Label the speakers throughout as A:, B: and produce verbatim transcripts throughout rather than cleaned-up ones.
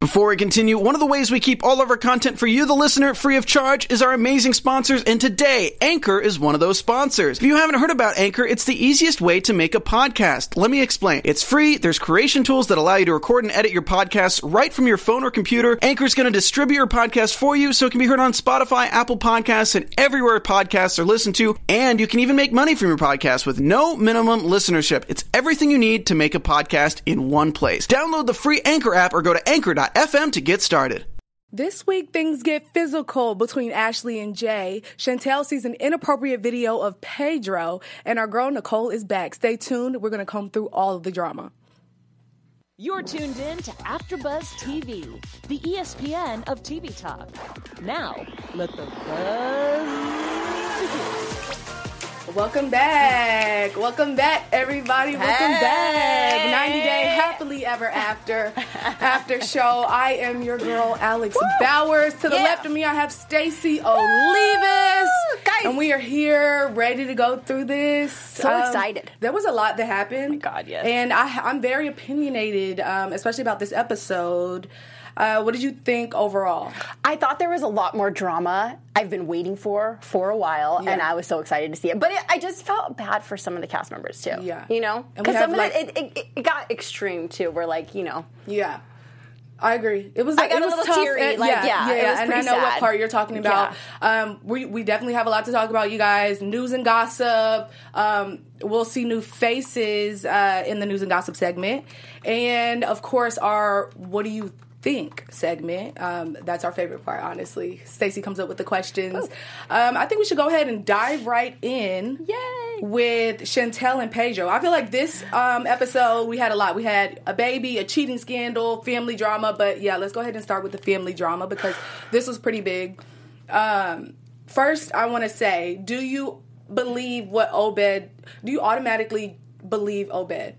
A: Before we continue, one of the ways we keep all of our content for you, the listener, free of charge is our amazing sponsors, and today, Anchor is one of those sponsors. If you haven't heard about Anchor, it's the easiest way to make a podcast. Let me explain. It's free, there's creation tools that allow you to record and edit your podcasts right from your phone or computer. Anchor is going to distribute your podcast for you so it can be heard on Spotify, Apple Podcasts, and everywhere podcasts are listened to, and you can even make money from your podcast with no minimum listenership. It's everything you need to make a podcast in one place. Download the free Anchor app or go to anchor dot f m to get started.
B: This week, things get physical between Ashley and Jay. Chantel sees an inappropriate video of Pedro, and our girl Nicole is back. Stay tuned. We're going to comb through all of the drama.
C: You're tuned in to AfterBuzz T V, the E S P N of T V talk. Now, let the buzz begin.
B: Welcome back. Welcome back, everybody. Welcome
D: hey.
B: back. ninety Day Happily Ever After after show. I am your girl, Alex Woo. Bowers. To the
D: yeah.
B: left of me, I have Stacey Olivas.
D: Guys.
B: And we are here, ready to go through this.
D: So
B: um,
D: excited.
B: There was a lot that happened.
D: Oh my God, yes.
B: And I, I'm very opinionated, um, especially about this episode. Uh, what did you think overall?
D: I thought there was a lot more drama I've been waiting for for a while,
B: yeah.
D: and I was so excited to see it. But it, I just felt bad for some of the cast members, too.
B: Yeah.
D: You know?
B: And we
D: Because
B: have,
D: some of
B: like,
D: it, it, it, it got extreme, too. We're like, you know.
B: Yeah. I agree. It was.
D: I got
B: it was
D: a little
B: tough.
D: teary.
B: And,
D: like,
B: yeah,
D: yeah,
B: yeah,
D: it
B: yeah.
D: was
B: And I
D: pretty
B: know
D: sad.
B: what part you're talking about.
D: Yeah.
B: Um, we we definitely have a lot to talk about, you guys. News and gossip. Um, we'll see new faces uh, in the news and gossip segment, and of course, our what do you think segment. Um, that's our favorite part, honestly. Stacey comes up with the questions. Um, I think we should go ahead and dive right in.
D: Yay!
B: With Chantel and Pedro. I feel like this um, episode, we had a lot. We had a baby, a cheating scandal, family drama. But yeah, let's go ahead and start with the family drama because this was pretty big. Um, first, I want to say, do you believe what Obed, do you automatically believe Obed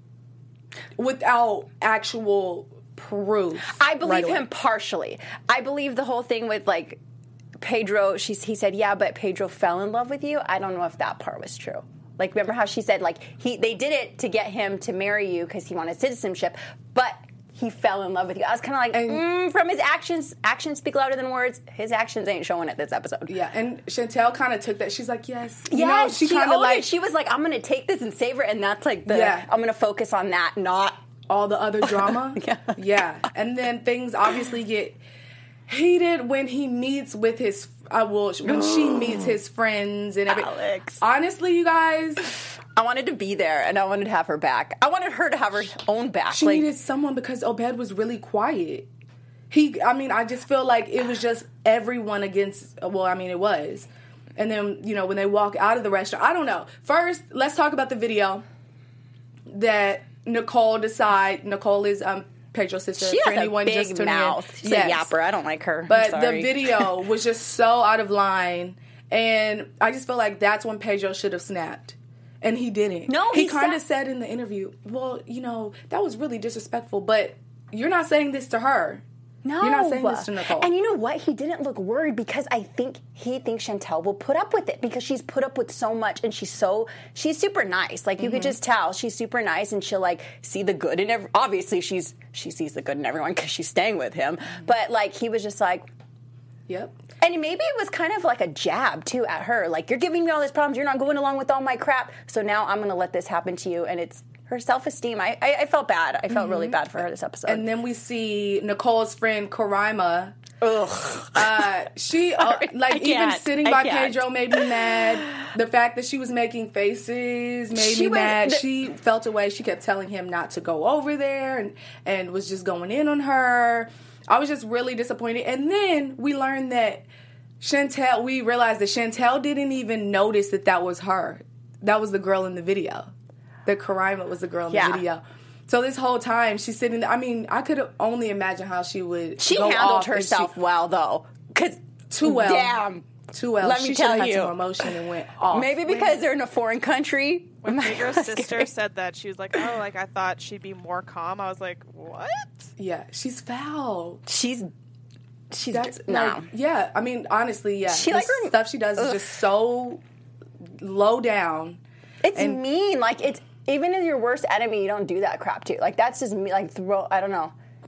B: without actual proof?
D: I believe
B: right
D: him
B: away?
D: partially. I believe the whole thing with, like, Pedro, she's, he said, yeah, but Pedro fell in love with you. I don't know if that part was true. Like, remember how she said, like, he they did it to get him to marry you because he wanted citizenship, but he fell in love with you. I was kind of like,
B: And,
D: mm, from his actions, actions speak louder than words. His actions ain't showing it this episode.
B: Yeah, and Chantel kind of took that. She's like, yes. You
D: Yeah,
B: know,
D: she,
B: she kind of
D: owned
B: like,
D: it. She was like, I'm going to take this and savor it, and that's like the,
B: Yeah.
D: I'm going to focus on that, not
B: all the other drama.
D: yeah.
B: Yeah. And then things obviously get heated when he meets with his, I will, when she meets his friends and everything.
D: Alex.
B: Honestly, you guys.
D: I wanted to be there, and I wanted to have her back. I wanted her to have her own back.
B: She
D: like,
B: needed someone because Obed was really quiet. He, I mean, I just feel like it was just everyone against, well, I mean, it was. And then, you know, when they walk out of the restaurant, I don't know. First, let's talk about the video that Nicole decide. Nicole is um, Pedro's sister.
D: She
B: for
D: has
B: anyone
D: a big
B: just tuning
D: mouth.
B: in.
D: She's
B: Yes.
D: a yapper. I don't like her.
B: But
D: I'm
B: the
D: sorry.
B: video was just so out of line. And I just feel like that's when Pedro should have snapped. And he didn't.
D: No,
B: he,
D: he
B: kind of
D: sa-
B: said in the interview, well, you know, that was really disrespectful, but you're not saying this to her.
D: No.
B: You're not saying this to Nicole.
D: And you know what? He didn't look worried because I think he thinks Chantel will put up with it because she's put up with so much and she's so, she's super nice. Like, you
B: Mm-hmm.
D: could just tell she's super nice and she'll, like, see the good in every, obviously she's, she sees the good in everyone because she's staying with him.
B: Mm-hmm.
D: But, like, he was just like,
B: Yep.
D: and maybe it was kind of like a jab, too, at her. Like, you're giving me all these problems. You're not going along with all my crap. So now I'm going to let this happen to you. And it's her self-esteem. I, I, I felt bad. I felt really bad for her this episode.
B: And then we see Nicole's friend, Karima.
D: Ugh.
B: Uh, she, uh, like,
D: I
B: even
D: can't.
B: sitting
D: I
B: by
D: can't.
B: Pedro made me mad. The fact that she was making faces made
D: She
B: me
D: was-
B: mad.
D: the-
B: she felt away. She kept telling him not to go over there and, and was just going in on her. I was just really disappointed. And then we learned that Chantel, we realized that Chantel didn't even notice that that was her. That was the girl in the video. That Karima was the girl in
D: Yeah.
B: the video. So this whole time she's sitting there. I mean, I could only imagine how she would.
D: She
B: go
D: handled
B: off if
D: herself
B: she,
D: well, though. Cause
B: too well.
D: Damn.
B: Too well.
D: Let
B: she
D: me
B: should have
D: tell
B: had
D: you.
B: some emotion and went off.
D: Maybe because they're in a foreign country.
E: When
D: My
E: Pedro's
D: God,
E: sister
D: scary.
E: said that, she was like, oh, like, I thought she'd be more calm. I was like, what?
B: Yeah, she's foul.
D: She's, she's,
B: That's
D: no.
B: like, yeah. I mean, honestly, yeah.
D: She,
B: the
D: like, rem-
B: stuff she does is
D: Ugh.
B: just so low down.
D: It's
B: and-
D: mean. Like, it's, even in your worst enemy, you don't do that crap to. Like, that's just me. Like, throw, I don't know.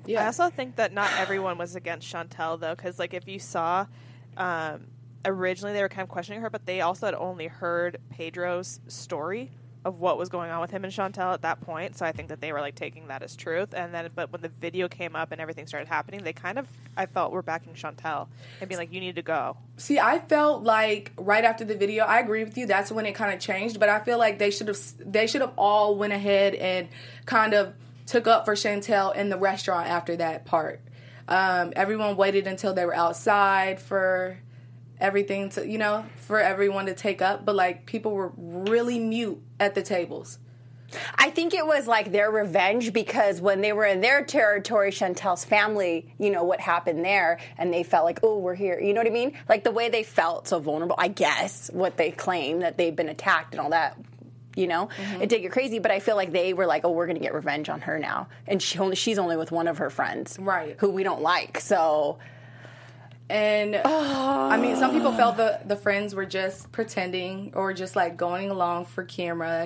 B: Yeah.
E: I also think that not everyone was against Chantel, though, because, like, if you saw, um, originally they were kind of questioning her, but they also had only heard Pedro's story of what was going on with him and Chantel at that point. So I think that they were, like, taking that as truth. And then, but when the video came up and everything started happening, they kind of, I felt, were backing Chantel and being like, you need to go.
B: See, I felt like right after the video, I agree with you, that's when it kind of changed. But I feel like they should have, they should have all went ahead and kind of took up for Chantel in the restaurant after that part. Um, everyone waited until they were outside for everything to, you know, for everyone to take up. But, like, people were really mute at the tables.
D: I think it was like their revenge because when they were in their territory, Chantel's family, you know, what happened there, and they felt like, oh, we're here. You know what I mean? Like the way they felt so vulnerable, I guess, what they claim that they've been attacked and all that. You know, mm-hmm. It did get crazy, but I feel like they were like, oh, we're going to get revenge on her now. And she only, she's only with one of her friends.
B: Right.
D: Who we don't like. So...
B: And, oh. I mean, some people felt the, the friends were just pretending or just, like, going along for camera.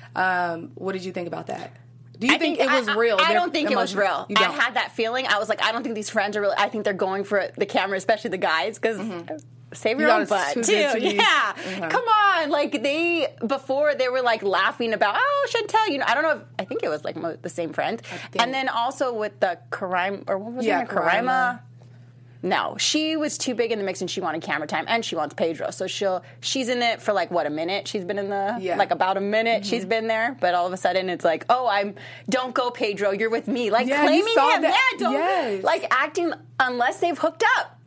B: Um, what did you think about that? Do you
D: I
B: think,
D: think
B: it was
D: I,
B: real?
D: I, I don't think emotion? It was real.
B: You
D: I
B: don't?
D: had that feeling. I was like, I don't think these friends are really... I think they're going for the camera, especially the guys, because... Mm-hmm. Save your
B: you
D: own butt, too.
B: too.
D: Yeah.
B: Mm-hmm.
D: Come on. Like, they... Before, they were, like, laughing about, oh, Chantel, you know... I don't know if... I think it was, like, mo- the same friend. And then also with the Karaima... Or what was
B: yeah,
D: her name? Karaima... No, she was too big in the mix and she wanted camera time and she wants Pedro. So she'll she's in it for like what, a minute? She's been in the
B: yeah.
D: like about a minute mm-hmm. she's been there, but all of a sudden it's like, "Oh, I'm don't go Pedro, you're with me." Like
B: yeah,
D: claiming him.
B: That.
D: Yeah, don't
B: yes.
D: like acting unless they've hooked up.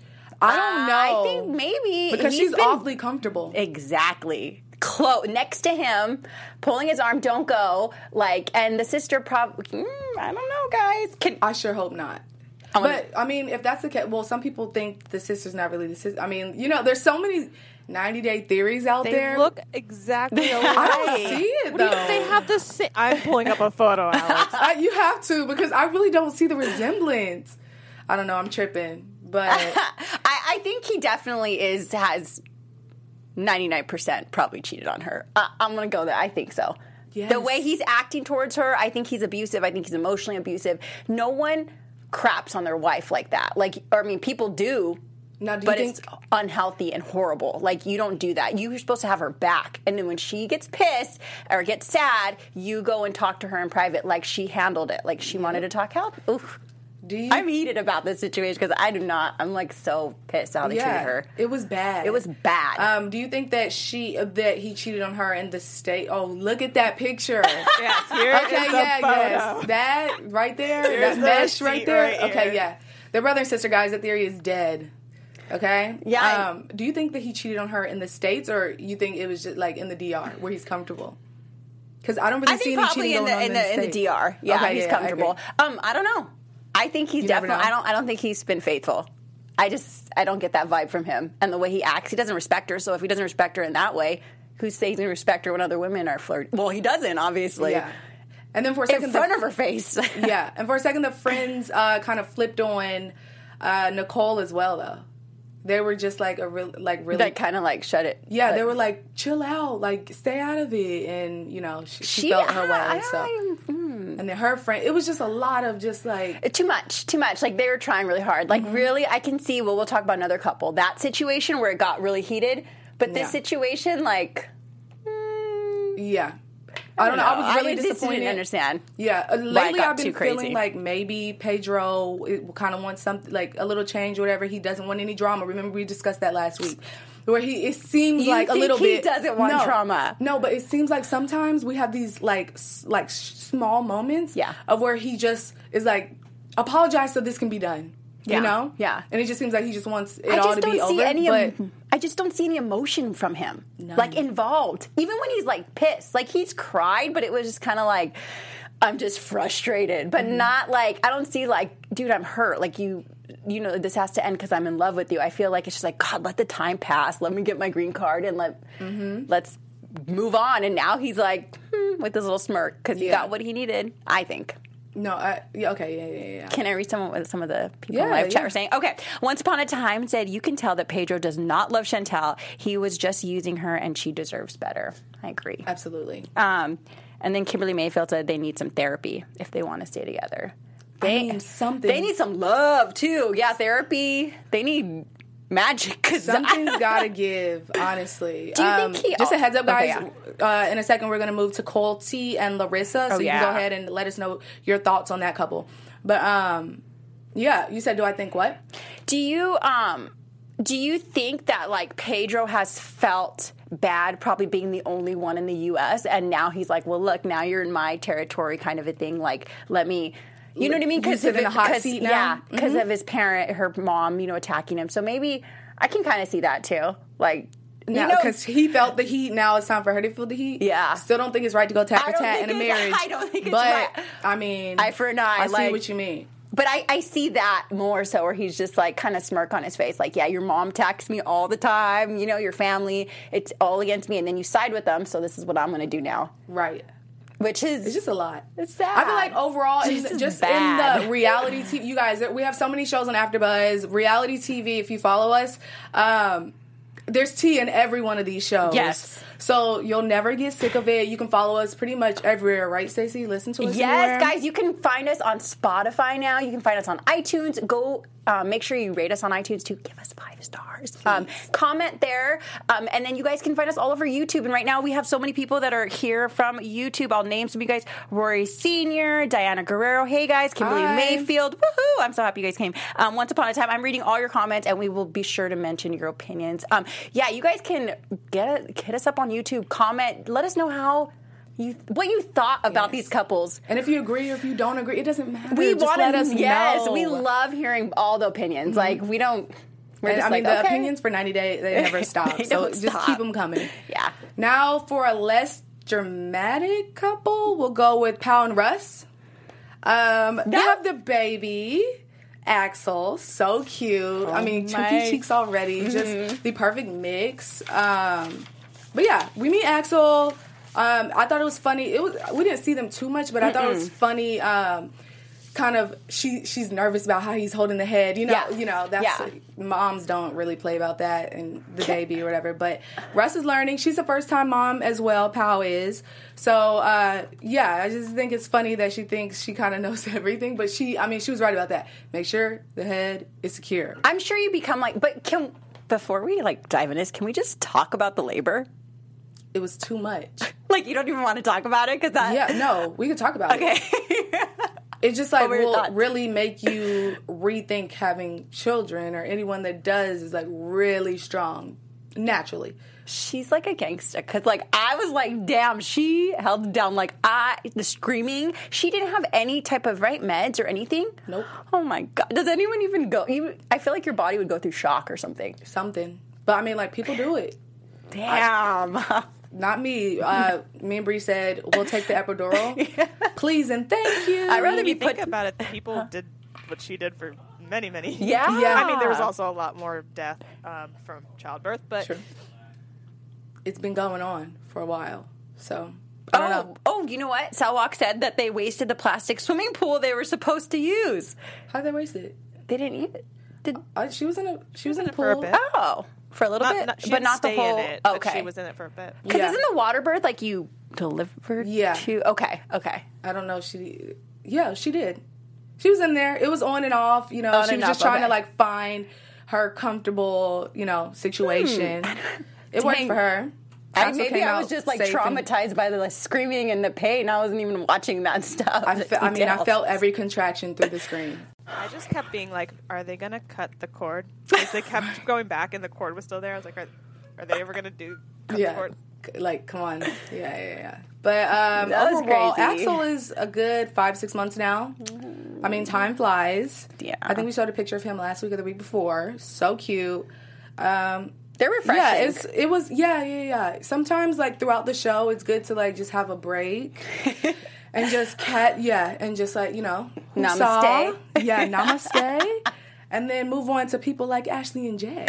B: I don't know.
D: I think maybe
B: because
D: he's
B: she's
D: been,
B: awfully comfortable.
D: Exactly. Close next to him, pulling his arm, don't go. Like, and the sister probably mm, I don't know, guys. Can,
B: I sure hope not.
D: I
B: but, I mean, if that's the case, well, some people think the sister's not really the sister. I mean, you know, there's so many ninety-day theories out
E: they
B: there.
E: They look exactly alike.
B: I don't see it,
E: what
B: though.
E: Do you, they have the same... I'm pulling up a photo, Alex.
B: I, you have to, because I really don't see the resemblance. I don't know, I'm tripping. But
D: I, I think he definitely is, has ninety-nine percent probably cheated on her. Uh, I'm going to go there. I think so.
B: Yes.
D: The way he's acting towards her, I think he's abusive. I think he's emotionally abusive. No one craps on their wife like that. Like, or I mean, people do,
B: now, do
D: but
B: you
D: it's
B: think-
D: unhealthy and horrible. Like, you don't do that. You're supposed to have her back. And then when she gets pissed or gets sad, you go and talk to her in private like she handled it. Like, she
B: yeah.
D: wanted to talk help. Oof.
B: Do you?
D: I'm heated about this situation because I do not. I'm like so pissed how they
B: yeah,
D: treated her.
B: It was bad.
D: It was bad.
B: Um, do you think that she that he cheated on her in the state? Oh, look at that picture.
E: Yes, here
B: okay,
E: is
B: yeah,
E: the photo.
B: yes, that right there,
E: Here's
B: that
E: the
B: mesh right
E: receipt
B: there.
E: right
B: okay,
E: here.
B: yeah, their brother and sister, guys. That theory is dead. Okay.
D: Yeah, I-
B: Um, do you think that he cheated on her in the States, or you think it was just like in the D R where he's comfortable? Because I don't really
D: I
B: see
D: think
B: any
D: probably
B: cheating
D: in
B: going
D: the
B: on
D: in the in the
B: States.
D: D R. Yeah,
B: Okay,
D: he's
B: yeah, I
D: comfortable.
B: agree.
D: Um, I don't know. I think he's
B: You never
D: definitely.
B: know?
D: I don't. I don't think he's been faithful. I just. I don't get that vibe from him and the way he acts. He doesn't respect her. So if he doesn't respect her in that way, who says he doesn't respect her when other women are flirting? Well, he doesn't, obviously.
B: Yeah. And then for a second,
D: in front
B: the,
D: of her face.
B: yeah, and for a second, the friends uh, kind of flipped on uh, Nicole as well, though. They were just like a real, like really,
D: That kind of like shut it.
B: yeah.
D: Like,
B: they were like, chill out, like stay out of it, and you know, she, she,
D: She
B: felt her
D: I,
B: way.
D: I,
B: so,
D: I, mm.
B: and then her friend, it was just a lot of just like,
D: Too much, too much. Like, they were trying really hard. Like,
B: Mm-hmm.
D: really, I can see, well, we'll talk about another couple. That situation where it got really heated, but this
B: Yeah.
D: situation, like,
B: yeah. I don't know. I was really
D: I just
B: disappointed.
D: didn't understand.
B: Yeah, uh,
D: it
B: lately
D: got
B: I've been
D: too crazy.
B: feeling like maybe Pedro kind of wants something, like a little change or whatever. He doesn't want any drama. Remember we discussed that last week, where he it seems
D: You
B: like a
D: think
B: little
D: he
B: bit
D: doesn't want
B: no,
D: drama.
B: No, but it seems like sometimes we have these like s- like sh- small moments,
D: Yeah.
B: of where he just is like, apologize so this can be done.
D: Yeah,
B: You know,
D: yeah.
B: and it just seems like he just wants it
D: I
B: all
D: just
B: to be
D: don't see
B: over.
D: any.
B: but
D: em- I just don't see any emotion from him,
B: None.
D: like involved. Even when he's like pissed, like he's cried, but it was just kind of like, I'm just frustrated, but
B: Mm-hmm.
D: not like I don't see like, dude, I'm hurt. Like you, you know, this has to end because I'm in love with you. I feel like it's just like, God, let the time pass. Let me get my green card and let
B: Mm-hmm.
D: let's move on. And now he's like hmm, with this little smirk because he
B: Yeah.
D: got what he needed. I think.
B: no, I, yeah, okay, yeah, yeah, yeah.
D: Can I read some of some of the people
B: Yeah,
D: in live chat
B: yeah.
D: were saying? Okay. Once upon a time said, you can tell that Pedro does not love Chantel. He was just using her and she deserves better. I agree.
B: Absolutely.
D: Um, and then Kimberly Mayfield said they need some therapy if they want to stay together. They
B: I mean, something.
D: They need some love too. Yeah, therapy. They need magic. Cause
B: Something's got to give, honestly.
D: Do you
B: um,
D: think he-
B: just a heads up, guys.
D: Okay,
B: uh, in a second, we're going to move to Colty and Larissa. So
D: Oh,
B: you
D: yeah.
B: can go ahead and let us know your thoughts on that couple. But, um, yeah, you said, do I think what?
D: Do you um do you think that like Pedro has felt bad probably being the only one in the U S and now he's like, well, look, now you're in my territory, kind of a thing. Like, let me. You know what I mean?
B: You sit in
D: of
B: a hot
D: cause,
B: seat now?
D: Yeah, because
B: Mhm.
D: of his parent, her mom, you know, attacking him. So maybe I can kind of see that too. Like, you know,
B: Because he felt the heat. Now it's time for her to feel the heat.
D: Yeah.
B: Still don't think it's right to go tat
D: I
B: for
D: don't
B: tat
D: think
B: in a
D: it's-
B: marriage.
D: I don't think it's
B: but,
D: right.
B: I mean,
D: Eye for an eye,
B: I see
D: like-
B: what you mean.
D: But I, I see that more so where he's just like kind of smirk on his face. Like, yeah, your mom attacks me all the time. You know, your family, it's all against me. And then you side with them. So this is what I'm going to do now.
B: Right.
D: Which is
B: It's just a lot.
D: It's sad.
B: I feel like overall, in,
D: This is
B: just
D: bad.
B: in the reality T V, you guys, we have so many shows on AfterBuzz. Reality T V, if you follow us, um, there's tea in every one of these shows.
D: Yes.
B: So you'll never get sick of it. You can follow us pretty much everywhere, right, Stacey? Listen to us
D: Yes,
B: anywhere.
D: guys, you can find us on Spotify now. You can find us on iTunes. Go um, make sure you rate us on iTunes too. Give us five stars. Um, comment there. Um, and then you guys can find us all over YouTube. And right now we have so many people that are here from YouTube. I'll name some of you guys. Rory Senior, Diana Guerrero. Hey, guys. Kimberly
B: Hi.
D: Mayfield. Woohoo. I'm so happy you guys came. Um, once upon a time, I'm reading all your comments, and we will be sure to mention your opinions. Um, yeah, you guys can get hit us up on YouTube. Comment. Let us know how you what you thought about
B: Yes.
D: these couples.
B: And if you agree or if you don't agree, it doesn't matter.
D: We
B: Just
D: want
B: let
D: to,
B: us
D: yes,
B: know.
D: we love hearing all the opinions. Like, we don't, we're
B: And,
D: just
B: I mean,
D: like,
B: the
D: okay.
B: opinions for ninety days, they never stop.
D: They
B: so
D: don't
B: just
D: stop.
B: keep them coming.
D: Yeah.
B: Now, for a less dramatic couple, we'll go with Pal and Russ. Um, they have the baby, Axel. So cute. I mean,
D: my-
B: chunky cheeks already. Just the perfect mix. Um, but yeah, we meet Axel. Um, I thought it was funny. It was we didn't see them too much, but I thought it was funny. Um, kind of she she's nervous about how he's holding the head. You know,
D: Yeah.
B: you know that's
D: Yeah.
B: moms don't really play about that and the baby or whatever. But Russ is learning. She's a first time mom as well. Pal is. So uh, yeah, I just think it's funny that she thinks she kind of knows everything, but she I mean she was right about that. Make sure the head is secure.
D: I'm sure you become like, but can, before we like dive in this, can we just talk about the labor?
B: It was too much.
D: Like, you don't even want to talk about it? Cause that,
B: Yeah, no, we could talk about it.
D: Okay.
B: It just like
D: What were your
B: will
D: thoughts?
B: really make you rethink having children, or anyone that does is like really strong naturally.
D: She's like a gangster. Cause like, I was like, damn, she held it down. Like, I, the screaming, she didn't have any type of right meds or anything.
B: Nope.
D: Oh my God. Does anyone even go? Even, I feel like your body would go through shock or something.
B: Something, but I mean, like people do it.
D: Damn.
B: Not me. Uh, me and Bree said we'll take the epidural, please and thank you.
D: I'd rather
E: When
D: be
E: you think
D: put.
E: about it, people did what she did for many, many years.
D: Yeah.
B: Yeah.
E: I mean, there was also a lot more death um, from childbirth, but
B: True. It's been going on for a while, so I don't
D: Oh,
B: know.
D: oh, you know what? Salwalk said that they wasted the plastic swimming pool they were supposed to use.
B: How'd they waste it?
D: They didn't use it. Did
B: Uh, she was in a she was in a
E: it for a
B: pool.
E: bit.
D: oh for a little
E: not,
D: bit,
E: not, she
D: but
E: didn't
D: not the
E: stay
D: whole.
E: in it. But
D: Okay,
E: she was in it for a bit.
D: because
B: Yeah.
D: isn't the water birth like you delivered?
B: Yeah.
D: To okay, okay.
B: I don't know. if She, yeah, she did. She was in there. It was on and off. You know,
D: On
B: she
D: and
B: was just
D: off,
B: trying
D: okay.
B: to like find her comfortable, you know, situation. It worked
D: Dang.
B: for her.
D: I,
B: Axel
D: maybe
B: came
D: I was
B: out
D: just like
B: safe and-
D: traumatized by the like, screaming and the pain. I wasn't even watching that stuff.
B: I,
D: the
B: fe- I mean, I
D: details.
B: felt every contraction through the screen.
E: I just kept being like, are they going to cut the cord? Because they kept going back and the cord was still there. I was like, are, are they ever going to do cut the
B: Yeah,
E: cord?
B: C- like come on, yeah, yeah, yeah. But um,
D: That was
B: overall,
D: crazy.
B: Axel is a good five, six months now. I mean, time flies.
D: Yeah.
B: I think we showed a picture of him last week or the week before. So cute. Um,
D: They're refreshing.
B: Yeah, it's it was yeah, yeah, yeah. Sometimes like throughout the show it's good to like just have a break and just cat yeah, and just like, you know,
D: Namaste.
B: saw. Yeah, namaste. And then move on to people like Ashley and Jay.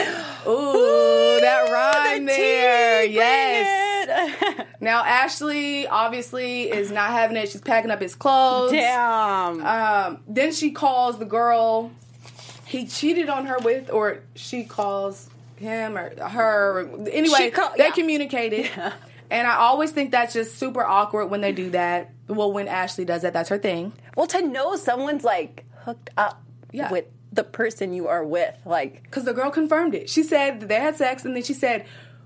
B: Ooh, that rhyme
D: the
B: there.
D: tea,
B: Yes.
D: bring it.
B: Now Ashley obviously is not having it. She's packing up his clothes.
D: Damn.
B: Um, then she calls the girl he cheated on her with, or she calls him or her. Anyway,
D: She call-
B: they
D: yeah.
B: communicated. And I always think that's just super awkward when they do that. Well, when Ashley does that, that's her thing.
D: Well, to know someone's like hooked up
B: Yeah.
D: with the person you are with, like,
B: Because the girl confirmed it. She said that they had sex, and then she said,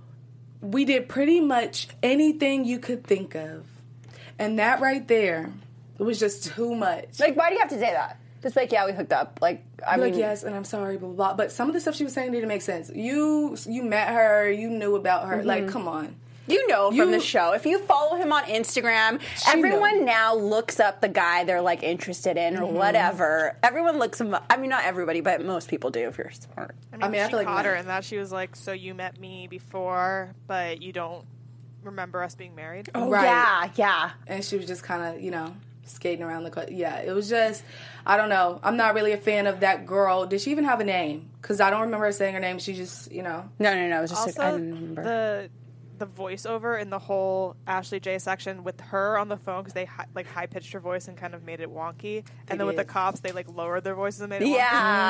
B: we did pretty much anything you could think of. And that right there, it was just too much.
D: like, why do you have to say that? Just like, yeah, we hooked up. Like, I
B: Be
D: mean,
B: like, yes, and I'm sorry, blah, blah, blah. But some of the stuff she was saying didn't make sense. You you met her, you knew about her. Like, come on.
D: you know from
B: You-
D: the show. If you follow him on Instagram, everyone
B: know.
D: now looks up the guy they're like interested in or whatever. Everyone looks him up. I mean, not everybody, but most people do if you're smart.
E: I mean,
B: I mean, I
E: she
B: feel like
E: caught her
B: my-
E: in that. She was like, so you met me before, but you don't remember us being married?
D: Oh,
B: Right.
D: yeah, yeah.
B: And she was just kind of, you know, skating around the... co- Yeah, it was just... I don't know. I'm not really a fan of that girl. Did she even have a name? Because I don't remember her saying her name. She just, you know...
D: No, no, no. It was just
E: Also,
D: I don't remember.
E: the the voiceover in the whole Ashley J section with her on the phone because they hi- like high pitched her voice and kind of made it wonky, and then with the
B: did.
E: cops they like lowered their voices and made it wonky.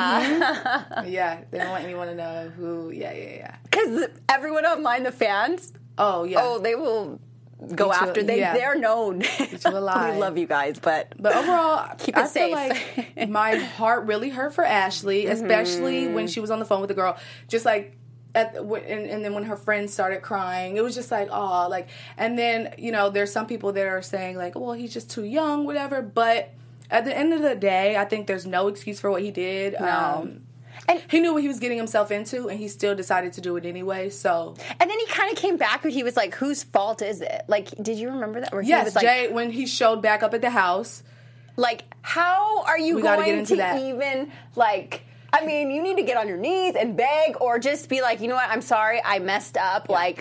D: Yeah.
B: Yeah, they don't want anyone to know who... Yeah, yeah, yeah.
D: Because everyone online, the fans,
B: Oh, yeah.
D: oh, they will go
B: Eat you-
D: after. They,
B: yeah.
D: they're known.
B: you alive.
D: We love you guys, but
B: But overall,
D: Keep
B: I
D: it
B: feel
D: safe.
B: like my heart really hurt for Ashley, especially
D: Mm-hmm.
B: when she was on the phone with the girl. Just like, at the, w- and, and then when her friends started crying, it was just like, oh, like, and then, you know, there's some people that are saying like, well, he's just too young, whatever. But at the end of the day, I think there's no excuse for what he did.
D: No.
B: Um,
D: And-
B: he knew what he was getting himself into, and he still decided to do it anyway. So,
D: and then he kind of came back and he was like, whose fault is it? Like, did you remember that? Where he
B: yes,
D: was like,
B: Jay, when he showed back up at the house,
D: like, how are you
B: We gotta
D: going
B: get into
D: to
B: that.
D: even, like, I mean, you need to get on your knees and beg or just be like, you know what, I'm sorry, I messed up. Like,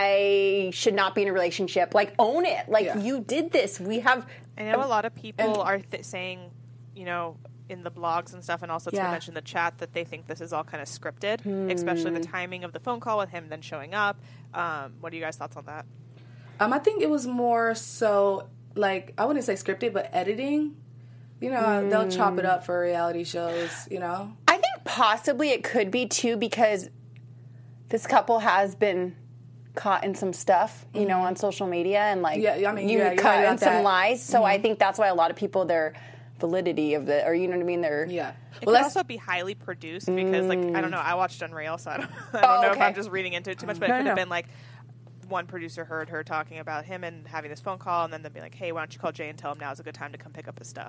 D: I should not be in a relationship. Like, own it. Like,
B: Yeah.
D: you did this. We have...
E: I know a lot of people
B: and-
E: are th- saying, you know, in the blogs and stuff, and also to
B: Yeah.
E: mention the chat, that they think this is all kind of scripted, especially the timing of the phone call with him then showing up. Um, what are you guys' thoughts on that?
B: Um, I think it was more so, like, I wouldn't say scripted, but editing. You know, they'll chop it up for reality shows, you know?
D: I think possibly it could be, too, because this couple has been caught in some stuff, you know, on social media, and, like,
B: Mm-hmm. Yeah, I mean,
D: you
B: yeah, you're
D: caught
B: right
D: in
B: about
D: some
B: that. Mm-hmm.
D: lies. So I think that's why a lot of people, their validity of the, or you know what I mean, their...
B: Yeah.
E: It
B: Well,
E: could
B: that's
E: also be highly produced because, like, I don't know, I watched Unreal, so I don't, I don't
D: Oh,
E: know if
D: okay.
E: I'm just reading into it too much, but
D: No,
E: it could
D: no,
E: have
D: no.
E: been like one producer heard her talking about him and having this phone call, and then they'd be like, hey, why don't you call Jay and tell him now is a good time to come pick up his stuff.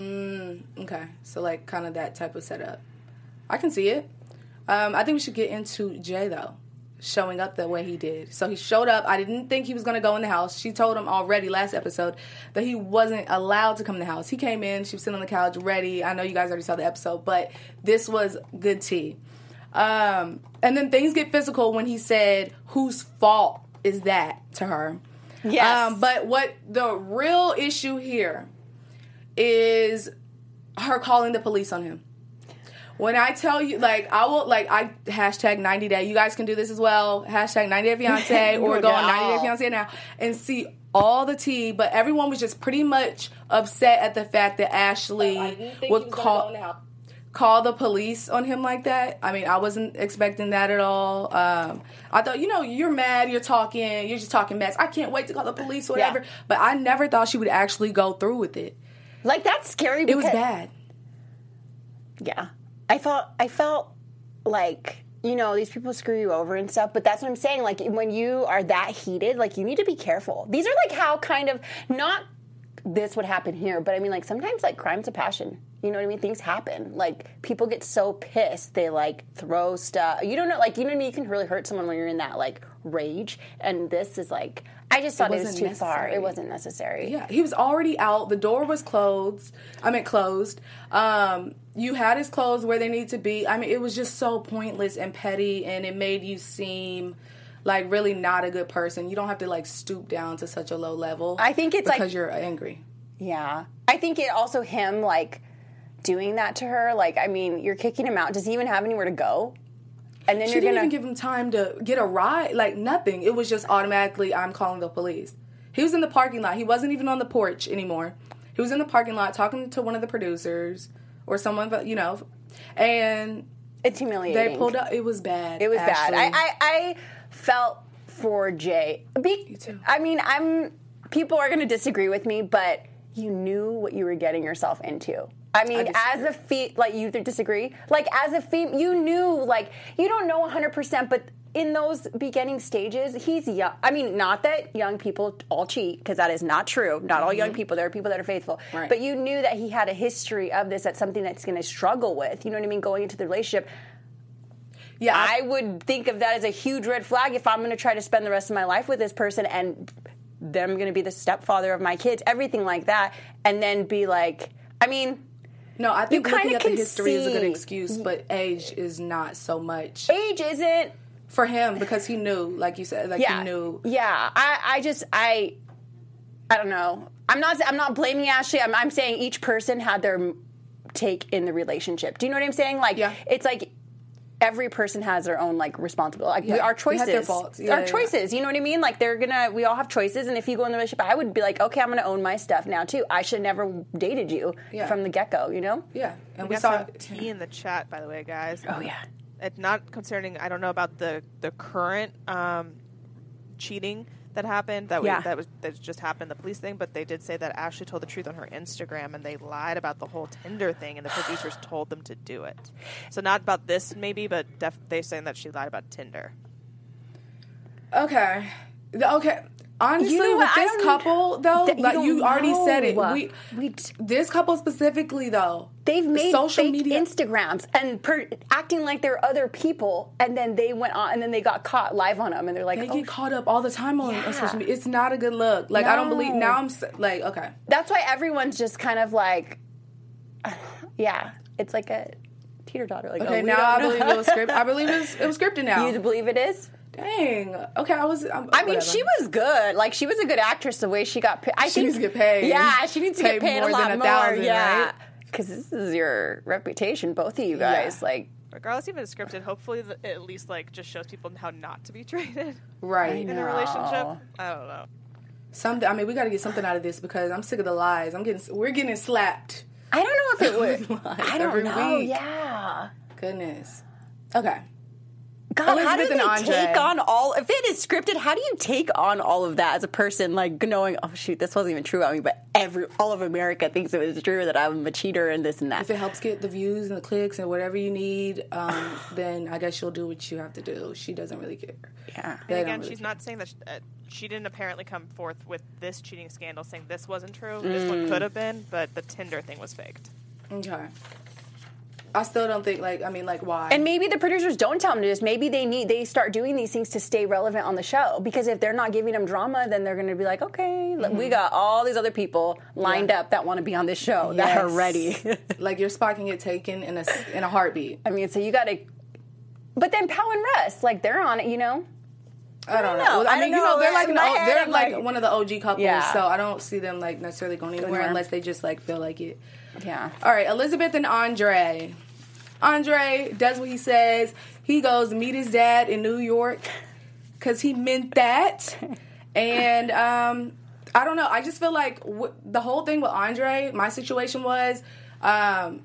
B: okay. So, like, kind of that type of setup. I can see it. Um, I think we should get into Jay, though, showing up the way he did. So he showed up. I didn't think he was going to go in the house. She told him already last episode that he wasn't allowed to come in the house. He came in. She was sitting on the couch ready. I know you guys already saw the episode, but this was good tea. Um, and then things get physical when he said, whose fault is that to her?
D: Yes.
B: Um, but what the real issue here is her calling the police on him. When I tell you, like, I will, like, I hashtag ninety day. You guys can do this as well. Hashtag ninety day fiance or go on ninety day fiance now and see all the tea. But everyone was just pretty much upset at the fact that Ashley would call call the police on him like that. I mean, I wasn't expecting that at all. Um, I thought, you know, you're mad, you're talking, you're just talking mess. I can't wait to call the police or whatever.
D: Yeah.
B: But I never thought she would actually go through with it.
D: Like, that's scary
B: It
D: because...
B: was bad.
D: Yeah. I felt I felt like, you know, these people screw you over and stuff, but that's what I'm saying. Like, when you are that heated, like, you need to be careful. These are, like, how kind of, not this would happen here, but I mean, like, sometimes, like, crimes of passion. You know what I mean? Things happen. Like, people get so pissed, they, like, throw stuff. You don't know, like, you know what I mean? You can really hurt someone when you're in that, like, rage. And this is, like, I just thought it, was
B: wasn't
D: too far.
B: necessary.
D: It wasn't necessary.
B: Yeah, he was already out. The door was closed. I mean, closed. Um, you had his clothes where they need to be. I mean, it was just so pointless and petty, and it made you seem like really not a good person. You don't have to, like, stoop down to such a low level.
D: I think it's,
B: because
D: like-
B: you're angry.
D: Yeah. I think it also him, like, doing that to her. Like, I mean, you're kicking him out. Does he even have anywhere to go? And then
B: She
D: you're
B: didn't
D: gonna
B: even give him time to get a ride. Like, nothing. It was just automatically, I'm calling the police. He was in the parking lot. He wasn't even on the porch anymore. He was in the parking lot talking to one of the producers or someone, you know, and
D: it's humiliating.
B: they pulled up. It was bad.
D: It was
B: Ashley.
D: bad. I, I I felt for Jay. Be,
B: too.
D: I mean, I'm. People are going to disagree with me, but you knew what you were getting yourself into. I mean,
B: I
D: as a fe- like, you disagree? Like, as a fem- you knew, like, you don't know one hundred percent, but in those beginning stages, he's young. I mean, not that young people all cheat, because that is not true. Not all young people. There are people that are faithful.
B: Right.
D: But you knew that he had a history of this. That's something that's going to struggle with. You know what I mean? Going into the relationship.
B: Yeah,
D: I would think of that as a huge red flag if I'm going to try to spend the rest of my life with this person and them going to be the stepfather of my kids, everything like that, and then be like, I mean...
B: No, I think
D: you
B: looking at the
D: can
B: history is a good
D: see-
B: excuse, but age is not so much.
D: Age isn't...
B: For him, because he knew, like you said, like
D: Yeah,
B: he knew.
D: yeah. I, I just, I, I don't know. I'm not, I'm not blaming Ashley. I'm, I'm saying each person had their take in the relationship. Do you know what I'm saying? Like,
B: Yeah.
D: it's like every person has their own like responsibility. Like,
B: Yeah,
D: we, our
B: we
D: choices,
B: had their faults. Yeah,
D: our
B: yeah,
D: choices. You know what I mean? Like, they're gonna. We all have choices, and if you go in the relationship, I would be like, okay, I'm gonna own my stuff now too. I should never dated you
B: Yeah.
D: from the get go. You know?
B: Yeah, and
E: We
B: we,
E: got
B: saw
E: some tea in the chat, by the way, guys.
D: Oh yeah.
E: It's not concerning. I don't know about the the current um, cheating that happened. That we,
D: Yeah.
E: that was that just happened. The police thing, but they did say that Ashley told the truth on her Instagram, and they lied about the whole Tinder thing, and the producers told them to do it. So not about this, maybe, but def- they're saying that she lied about Tinder.
B: Okay, The- okay. Honestly,
D: You know
B: with
D: what? I
B: this
D: don't-
B: couple, though,
D: Th- you
B: like
D: don't
B: you already said it.
D: know.
B: We,
D: We t-
B: this couple specifically, though,
D: They've made
B: social
D: fake
B: media.
D: Instagrams and per- acting like they're other people, and then they went on, and then they got caught live on them, and they're like,
B: They
D: oh,
B: get caught up all the time on,
D: Yeah.
B: on social media. It's not a good look. Like I don't
D: No.
B: believe. Now I'm s- like, okay,
D: that's why everyone's just kind of like, yeah, it's like a teeter totter. Like,
B: okay.
D: oh, we
B: now I
D: don't know.
B: believe it was scripted. I believe it was, it was scripted now.
D: You believe it is?
B: Dang. Okay, I was. I'm,
D: I mean,
B: whatever.
D: she was good. Like, she was a good actress. The way she got paid, I
B: She
D: think,
B: needs to get paid.
D: Yeah, she needs to
B: Paid
D: get paid
B: more
D: a lot
B: than a
D: more.
B: thousand,
D: yeah,
B: right?
D: because this is your reputation, both of you guys.
B: Yeah.
D: Like,
E: Regardless, even if it's scripted, hopefully the, it at least like just shows people how not to be treated
B: right.
E: in a relationship. I don't know.
B: Something. I mean, we got to get something out of this because I'm sick of the lies. I'm getting. We're getting slapped.
D: I don't know if it would.
B: Lies
D: I don't
B: every
D: know.
B: week.
D: Yeah.
B: Goodness. Okay.
D: God, how do
B: Elizabeth
D: they
B: and Andre.
D: take on all? If it is scripted, how do you take on all of that as a person? Like knowing, oh shoot, this wasn't even true about me, but every all of America thinks it was true that I'm a cheater and this and that.
B: If it helps get the views and the clicks and whatever you need, um, then I guess you'll do what you have to do. She doesn't really care.
D: Yeah.
B: They
E: And
B: don't
E: again,
B: really
E: she's
B: care.
E: not saying that she, uh, she didn't apparently come forth with this cheating scandal saying this wasn't true. This one could have been, but the Tinder thing was faked.
B: Okay. I still don't think like I mean like why?
D: And maybe the producers don't tell them to just. Maybe they need they start doing these things to stay relevant on the show. Because if they're not giving them drama, then they're going to be like, okay, look, we got all these other people lined
B: Yeah.
D: up that want to be on this show that are
B: Yes.
D: ready.
B: like your spot can get taken in a s- in a heartbeat.
D: I mean, so you got to. But then Pal and Russ, like they're on it, you know.
B: I don't know.
D: know.
B: Well,
D: I
B: I mean,
D: don't
B: you know,
D: know.
B: they're like
D: In
B: an
D: my
B: o-
D: head,
B: they're
D: I'm
B: like
D: like-
B: one of the O G couples,
D: Yeah.
B: so I don't see them like necessarily going anywhere
D: Anywhere.
B: unless they just like feel like it.
D: Yeah.
B: All right, Elizabeth and Andre. Andre does what he says. He goes to meet his dad in New York because he meant that. And um, I don't know. I just feel like w- the whole thing with Andre, my situation was um,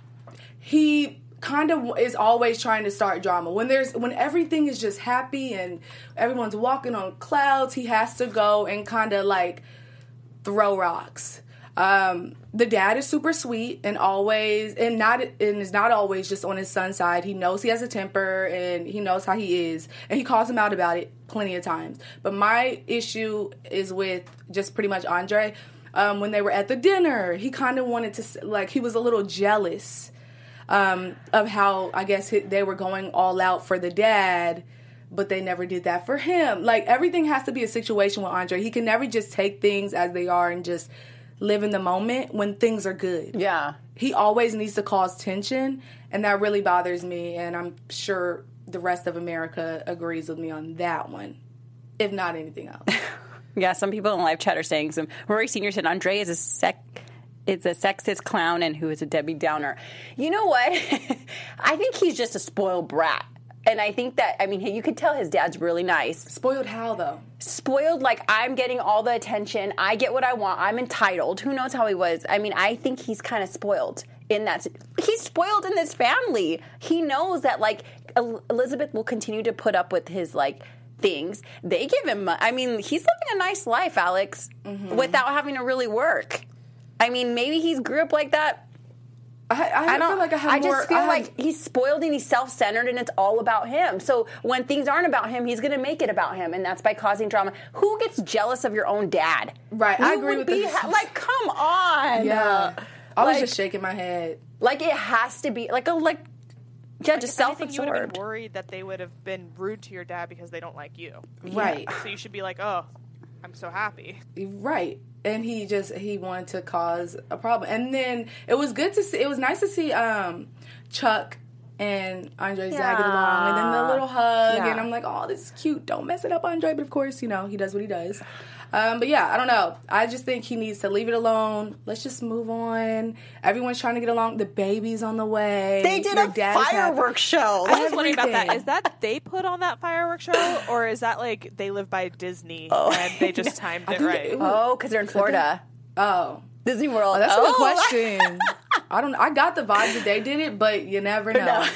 B: he kind of is always trying to start drama. When there's when everything is just happy and everyone's walking on clouds, he has to go and kind of like throw rocks. Um, the dad is super sweet and always and not and is not always just on his son's side. He knows he has a temper and he knows how he is, and he calls him out about it plenty of times. But my issue is with just pretty much Andre. Um, when they were at the dinner, he kind of wanted to like he was a little jealous um, of how I guess he, they were going all out for the dad. But they never did that for him. Like, everything has to be a situation with Andre. He can never just take things as they are and just live in the moment when things are good.
D: Yeah.
B: He always needs to cause tension, and that really bothers me, and I'm sure the rest of America agrees with me on that one, if not anything else.
D: Yeah, some people in live chat are saying some. Rory Senior said Andre is a sec. It's a sexist clown and who is a Debbie Downer. You know what? I think he's just a spoiled brat. And I think that, I mean, you could tell his dad's really nice.
B: Spoiled how, though?
D: Spoiled, like, I'm getting all the attention. I get what I want. I'm entitled. Who knows how he was? I mean, I think he's kind of spoiled in that. He's spoiled in this family. He knows that, like, El- Elizabeth will continue to put up with his, like, things. They give him, I mean, he's living a nice life, Alex,
B: Mm-hmm.
D: without having to really work. I mean, maybe he's grew up like that.
B: I, I,
D: I don't
B: feel like I have
D: I
B: more.
D: just feel
B: I have,
D: like he's spoiled and he's self-centered and it's all about him. So when things aren't about him, he's going to make it about him, and that's by causing drama. Who gets jealous of your own dad?
B: Right,
D: You
B: I agree
D: would
B: with
D: be
B: this.
D: ha- like, come on.
B: Yeah, I was
D: Like-
B: just shaking my head.
D: Like it has to be like a like. Yeah, just
E: If anything, you would have
D: self-absorbed.
E: been worried that they would have been rude to your dad because they don't like you.
B: Right,
E: So you should be like, oh, I'm so happy.
B: right. And he just he wanted to cause a problem. And then it was good to see. It was nice to see um, Chuck and Andre
D: Yeah.
B: zagging along, and then the little hug.
D: Yeah.
B: And I'm like, oh, this is cute. Don't mess it up, Andre. But of course, you know he does what he does. Um, but yeah, I don't know. I just think he needs to leave it alone. Let's just move on. Everyone's trying to get along. The baby's on the way.
D: They did
B: Your
D: a
B: dad's happy.
D: fireworks show.
E: I was wondering about that.
B: Everything.
E: Is that they put on that fireworks show, or is that like they live by Disney and they just timed it
B: think
E: right?
B: it was-
D: Oh, because they're in Florida.
B: Oh.
D: Disney World.
B: Oh, that's a
D: Oh.
B: good question. I don't. I got the vibe that they did it, but you never know.
D: No.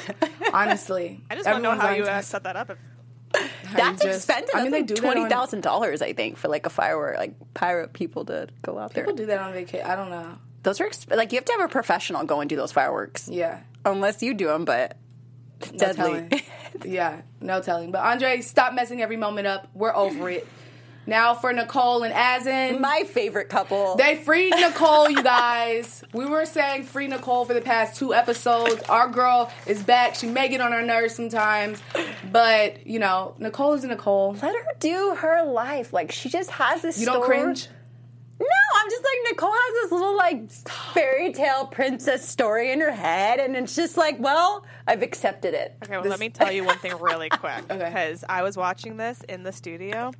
E: I
B: Honestly,
E: just want to know
B: Everyone's
E: how
B: on
E: you
B: time.
E: uh, set that up. If,
D: That's
B: just-
D: expensive.
B: I mean,
D: That's
B: they
D: like
B: do that on-
D: twenty thousand dollars, I think, for like a firework, like pirate people to go out there.
B: People do that on vacation. I don't know.
D: Those are exp- like you have to have a professional go and do those fireworks.
B: Yeah,
D: Unless you do them, but it's
B: no
D: deadly.
B: telling. Yeah, no telling. But Andre, stop messing every moment up. We're over it. Now for Nicole and Asin.
D: My favorite couple.
B: They freed Nicole, you guys. We were saying free Nicole for the past two episodes. Our girl is back. She may get on our nerves sometimes. But, you know, Nicole is Nicole.
D: Let her do her life. Like she just has this.
B: You don't
D: story.
B: cringe?
D: No, I'm just like Nicole has this little like fairy tale princess story in her head, and it's just like, well, I've accepted it.
E: okay, well,
B: This-
E: let me tell you one thing really quick.
B: Okay.
E: Because I was watching this in the studio,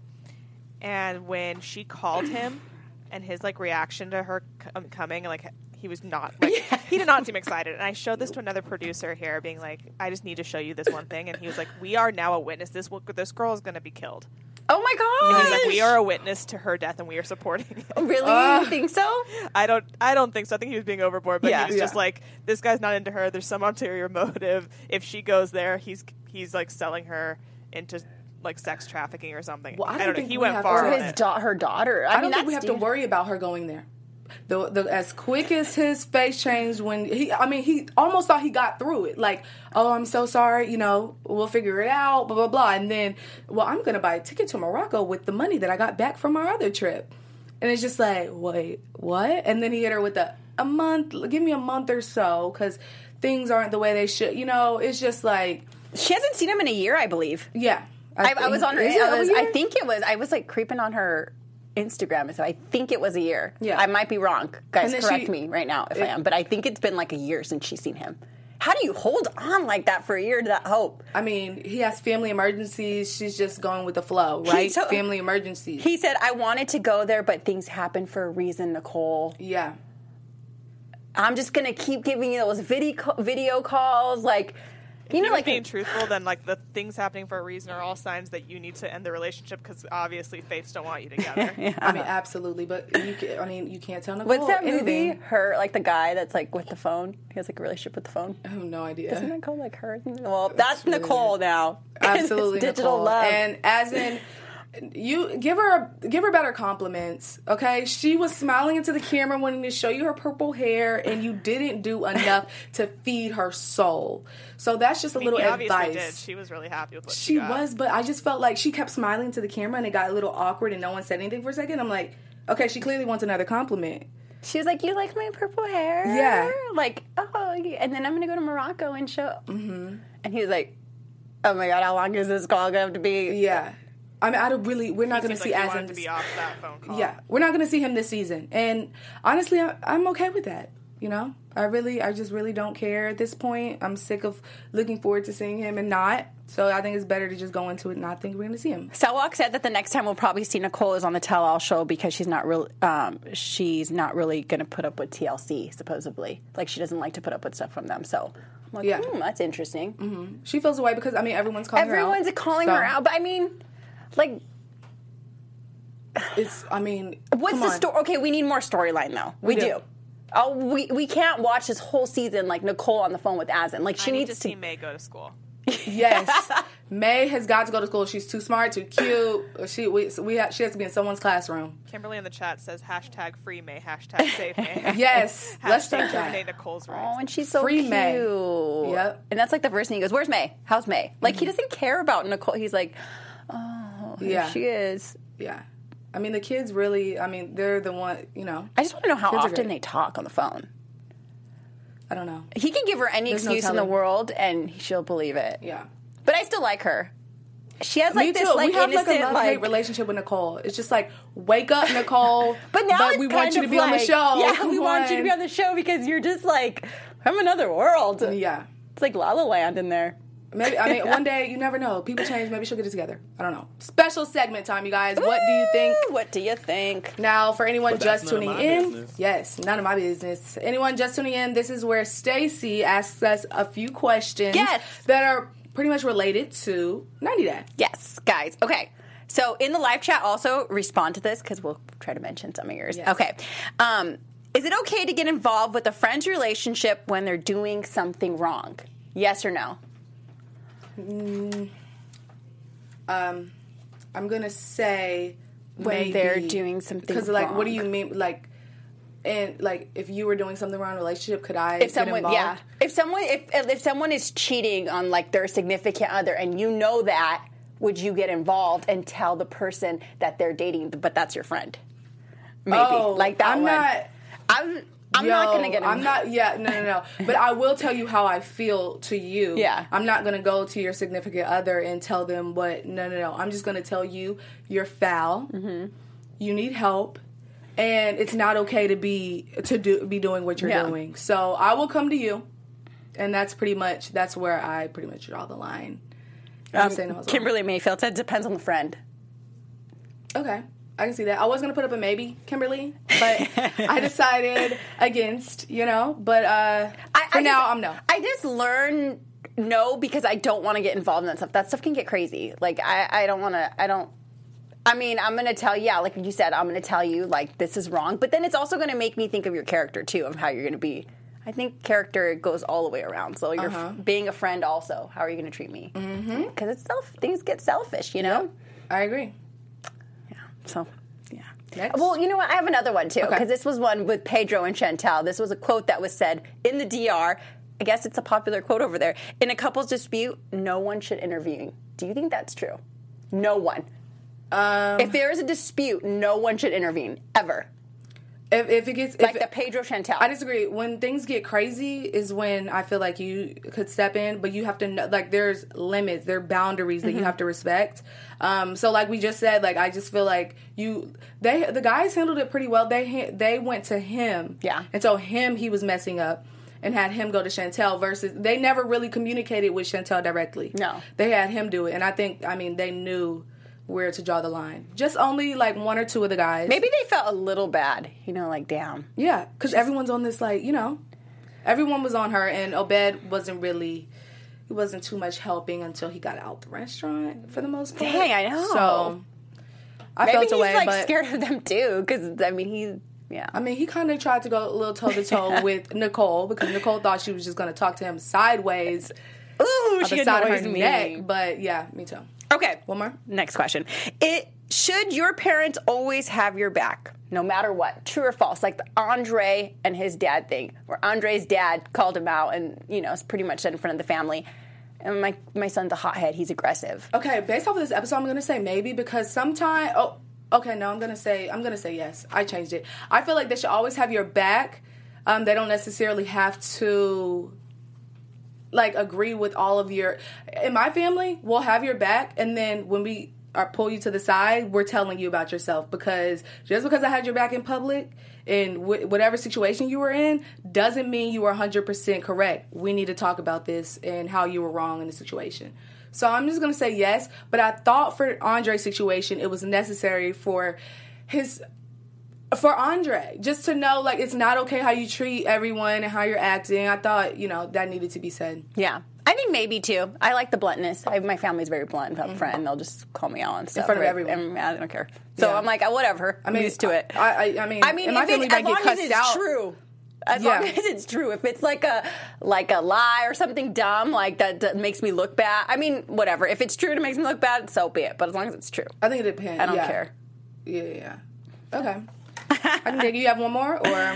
E: and when she called him, and his like reaction to her com- coming, like he was not like he did not seem excited. And I showed this to another producer here, being like, I just need to show you this one thing, and he was like, we are now a witness. This will- this girl is going to be killed.
D: Oh my
E: And
D: god!
E: he's like, we are a witness to her death, and we are supporting it.
D: Really?
B: Uh,
D: you think so?
E: I don't. I don't think so. I think he was being overboard, but
D: Yeah.
E: he was just
B: Yeah.
E: like, "This guy's not into her. There's some ulterior motive. If she goes there, he's he's like selling her into like sex trafficking or something."
B: Well, I don't
E: don't know.
B: think
E: He
B: we
E: went
B: have
E: far
B: to-
E: on
D: Or his
E: it.
D: da- her daughter. I,
B: I,
D: mean,
B: don't think we
D: that's
B: have to worry about her going there. The, the, as quick as his face changed when he, I mean, he almost thought he got through it. Like, oh, I'm so sorry, you know, we'll figure it out, blah, blah, blah. And then, well, I'm going to buy a ticket to Morocco with the money that I got back from our other trip. And it's just like, wait, what? And then he hit her with a, a month, give me a month or so, because things aren't the way they should. You know, it's just like,
D: She hasn't seen him in a year, I believe.
B: yeah.
D: I, I was on her.
B: Is it
D: I,
B: a
D: was,
B: year?
D: I think it was. I was like creeping on her Instagram, so I think it was a year.
B: Yeah.
D: I might be wrong. Guys,
B: And then
D: correct
B: she-
D: me right now if I
B: it-
D: am. But I think it's been like a year since she's seen him. How do you hold on like that for a year to that hope?
B: I mean, he has family emergencies. She's just going with the flow, right?
D: so-
B: family emergencies.
D: He said, "I wanted to go there, but things happen for a reason, Nicole.
B: yeah.
D: I'm just gonna keep giving you those video video calls, like." You know,
E: He was
D: like
E: being truthful, then like the things happening for a reason are all signs that you need to end the relationship because obviously faiths don't want you together.
B: I mean, absolutely, but you can, I mean, you can't tell Nicole
D: what's that movie?
B: anything.
D: Her, like the guy that's like with the phone. He has like a relationship with the phone.
B: I have no idea.
D: Isn't it called like her? Well, that's,
B: really
D: Nicole
B: weird.
D: now.
B: Absolutely,
D: It's digital
B: Nicole.
D: love.
B: And as in, you give her give her better compliments. Okay, she was smiling into the camera, wanting to show you her purple hair, and you didn't do enough to feed her soul. So that's just a
E: I mean,
B: little
E: he obviously
B: advice.
E: did. She was really happy with what
B: She
E: she got.
B: was, but I just felt like she kept smiling to the camera, and it got a little awkward, and no one said anything for a second. I'm like, okay, she clearly wants another compliment.
D: She was like, "You like my purple hair?"
B: Yeah.
D: Like, oh, yeah. And then I'm gonna go to Morocco and show. Mm-hmm. And he was like, "Oh my god, how long is this call gonna have to be?"
B: Yeah, I mean, I don't really. We're not
E: He
B: going to
E: seems
B: see
E: like he
B: Asin
E: wanted to be off that phone call.
B: Yeah, we're not going to see him this season, and honestly, I, I'm okay with that. You know, I really, I just really don't care at this point. I'm sick of looking forward to seeing him and not. So I think it's better to just go into it and not think we're going to see him.
D: Selwalk said that the next time we'll probably see Nicole is on the Tell All show because she's not real. Um, she's not really going to put up with T L C supposedly. Like she doesn't like to put up with stuff from them. So I'm like,
B: Yeah.
D: hmm, that's interesting.
B: She feels away because I mean everyone's calling
D: Everyone's
B: her out.
D: calling
B: So,
D: her out, but I mean, like,
B: It's. I mean,
D: what's
B: come
D: the
B: on.
D: story? Okay, we need more storyline though. We,
B: We
D: do.
B: do.
D: Oh, we we can't watch this whole season like Nicole on the phone with Asin. Like she
E: I need
D: needs
E: to see May go to school.
B: Yes. May has got to go to school. She's too smart, too cute. She we, we have, she has to be in someone's classroom.
E: Kimberly in the chat says hashtag free May, hashtag save May.
B: Yes. Let's
E: Hashtag
B: take that.
E: terminate Nicole's rights.
D: Oh, and she's so
B: Free
D: cute.
B: May.
D: Yep. And that's like the first thing he goes, where's May? How's May? Like,
B: Mm-hmm.
D: he doesn't care about Nicole. He's like, oh, here
B: Yeah.
D: she is.
B: Yeah. I mean, the kids really, I mean, they're the one, you know.
D: I just want to know how
B: Kids are
D: often
B: great.
D: they talk on the phone.
B: I don't know.
D: He can give her any
B: There's no
D: excuse in the
B: telling.
D: world, and she'll believe it.
B: Yeah.
D: But I still like her. She has like
B: Me
D: this
B: too.
D: like
B: we have like
D: innocent
B: a love
D: like.
B: hate relationship with Nicole. It's just like, wake up, Nicole.
D: But now it's
B: we
D: kind
B: want you to
D: of
B: be on the
D: like-
B: show.
D: Yeah,
B: Come
D: we want you to be on the show because you're just like from another world.
B: Yeah.
D: It's like La La Land in there.
B: Maybe I mean one day you never know. People change. Maybe she'll get it together. I don't know. Special segment time, you guys. What do you think?
D: Ooh, What do you think?
B: Now, for anyone
F: But that's
B: just
F: none of
B: tuning
F: my
B: in,
F: business.
B: yes, none of my business. Anyone just tuning in, this is where Stacy asks us a few questions
D: Yes.
B: that are pretty much related to ninety Day.
D: Yes, guys. Okay. So in the live chat, also respond to this because we'll try to mention some of yours.
B: Yes.
D: Okay. Um, is it okay to get involved with a friend's relationship when they're doing something wrong? Yes or no?
B: Um, I'm gonna say
D: When
B: maybe,
D: they're doing something
B: because like, what do
D: wrong.
B: you mean, like? And like, if you were doing something wrong in a relationship, could I
D: If
B: get
D: someone,
B: involved?
D: yeah, if someone, if if someone is cheating on like their significant other, and you know that, would you get involved and tell the person that they're dating, but that's your friend? Maybe
B: Oh,
D: like that
B: I'm
D: one.
B: not.
D: I'm. I'm
B: Yo,
D: not gonna get
B: I'm
D: involved.
B: not. Yeah, no, no, no. But I will tell you how I feel to you.
D: Yeah.
B: I'm not gonna go to your significant other and tell them what. No, no, no. I'm just gonna tell you you're foul. Mm-hmm. You need help, and it's not okay to be to do be doing what you're
D: Yeah.
B: doing. So I will come to you, and that's pretty much that's where I pretty much draw the line. I'm
D: Um,
B: saying I was wrong.
D: Kimberly Mayfield said depends on the friend.
B: Okay. I can see that. I was going to put up a maybe, Kimberly, but I decided against, you know, but uh,
D: I,
B: for
D: I
B: now,
D: just,
B: I'm no.
D: I just learn no because I don't want to get involved in that stuff. That stuff can get crazy. Like I, I don't want to. I don't. I mean, I'm going to tell you, yeah, like you said, I'm going to tell you like this is wrong. But then it's also going to make me think of your character too, of how you're going to be. I think character goes all the way around. So you're
B: Uh-huh.
D: f- being a friend also. How are you going to treat me? Mm-hmm. Because it's self. Things get selfish, you know.
B: I agree.
D: So, yeah.
B: Next.
D: Well, you know what? I have another one, too,
B: Okay.
D: because this was one with Pedro and Chantel. This was a quote that was said in the D R. I guess it's a popular quote over there. In a couple's dispute, no one should intervene. Do you think that's true? No one.
B: Um,
D: If there is a dispute, no one should intervene, ever.
B: if, if it gets if
D: Like
B: it-
D: the Pedro Chantel.
B: I disagree. When things get crazy is when I feel like you could step in, but you have to know, like, there's limits, there are boundaries that you have to respect. Um, so like we just said, like, I just feel like you, they, the guys handled it pretty well. They, ha- they went to him.
D: Yeah.
B: And so him, he was messing up and had him go to Chantel versus they never really communicated with Chantel directly.
D: No.
B: They had him do it. And I think, I mean, they knew where to draw the line. Just only like one or two of the guys.
D: Maybe they felt a little bad, you know, like, damn.
B: Yeah, because everyone's on this, like, you know, everyone was on her, and Obed wasn't really, he wasn't too much helping until he got out the restaurant for the most part.
D: Dang, I know.
B: So I
D: Maybe
B: felt
D: he's,
B: away,
D: like,
B: but
D: scared of them, too, because, I mean, he, yeah.
B: I mean, he kind of tried to go a little toe to toe with Nicole because Nicole thought she was just going to talk to him sideways
D: Ooh,
B: on
D: she
B: the side of
D: annoys
B: her
D: me.
B: neck. But yeah, me too.
D: Okay.
B: One more.
D: Next question. It should your parents always have your back, no matter what? True or false? Like the Andre and his dad thing, where Andre's dad called him out and, you know, it's pretty much said in front of the family. And my my son's a hothead. He's aggressive.
B: Okay, based off of this episode, I'm gonna say maybe because sometimes. Oh, okay, no, I'm gonna say I'm gonna say yes. I changed it. I feel like they should always have your back. Um, they don't necessarily have to like agree with all of your. In my family, we'll have your back, and then when we are pull you to the side, we're telling you about yourself because just because I had your back in public in wh- whatever situation you were in doesn't mean you were one hundred percent correct. We need to talk about this and how you were wrong in the situation. So I'm just going to say yes, but I thought for Andre's situation, it was necessary for his, for Andre, just to know, like, it's not okay how you treat everyone and how you're acting. I thought, you know, that needed to be said.
D: Yeah. I think maybe, too. I like the bluntness. I, my family's very blunt up front, and they'll just call me out and stuff.
B: front of everyone.
D: And I don't care. So
B: Yeah.
D: I'm like, oh, whatever. I'm
B: I mean,
D: used to it.
B: I, I, I mean,
D: I mean,
B: in my
D: if
B: family
D: it,
B: might
D: as
B: get
D: long as
B: cussed
D: it's
B: out.
D: true. As
B: Yeah.
D: long as it's true. If it's like a like a lie or something dumb, like that, that makes me look bad. I mean, whatever. If it's true and it makes me look bad, so be it. But as long as it's true.
B: I think it depends.
D: I don't
B: yeah.
D: care.
B: Yeah, yeah. yeah. Okay. I can dig. You have one more, or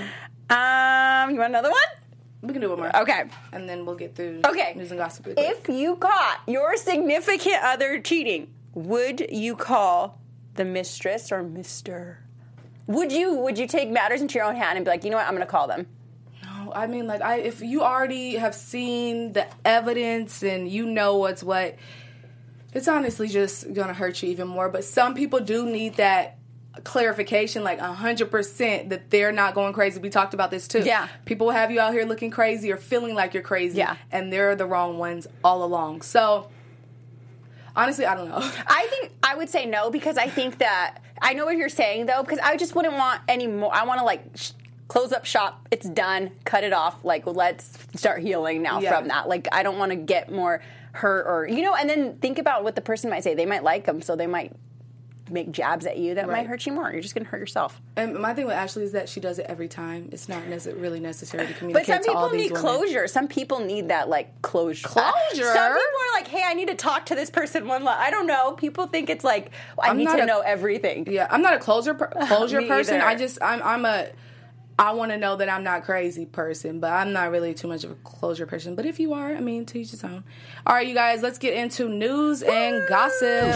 D: Um, you want another one?
B: we can do one more.
D: Okay.
B: And then we'll get through
D: Okay.
B: news and gossip. real quick.
D: If you caught your significant other cheating, would you call the mistress or mister? Would you would you take matters into your own hand and be like, you know what, I'm going to call them?
B: No, I mean, like, I if you already have seen the evidence and you know what's what, it's honestly just gonna hurt you even more. But some people do need that clarification, like a hundred percent that they're not going crazy. We talked about this too.
D: Yeah.
B: People have you out here looking crazy or feeling like you're crazy.
D: Yeah.
B: And they're the wrong ones all along. So honestly, I don't know.
D: I think I would say no, because I think that I know what you're saying though, because I just wouldn't want any more. I want to like sh- close up shop. It's done. Cut it off. Like, let's start healing now
B: Yeah.
D: from that. Like, I don't want to get more hurt or, you know, and then think about what the person might say. They might like them, so they might make jabs at you that
B: Right.
D: might hurt you more. You're just going to hurt yourself.
B: And my thing with Ashley is that she does it every time. It's not nece- really necessary to
D: But
B: communicate
D: some
B: to all
D: people
B: these
D: need
B: women.
D: closure. Some people need that, like, closure.
B: Closure?
D: Some people are like, hey, I need to talk to this person one last. I don't know. People think it's like, I
B: I'm
D: need
B: not
D: to
B: a-
D: know everything.
B: Yeah, I'm not a closure per- closure
D: Me
B: person.
D: either.
B: I just I'm I'm a I want to know that I'm not crazy person, but I'm not really too much of a closure person. But if you are, I mean, to each his own. All right, you guys, let's get into news and gossip.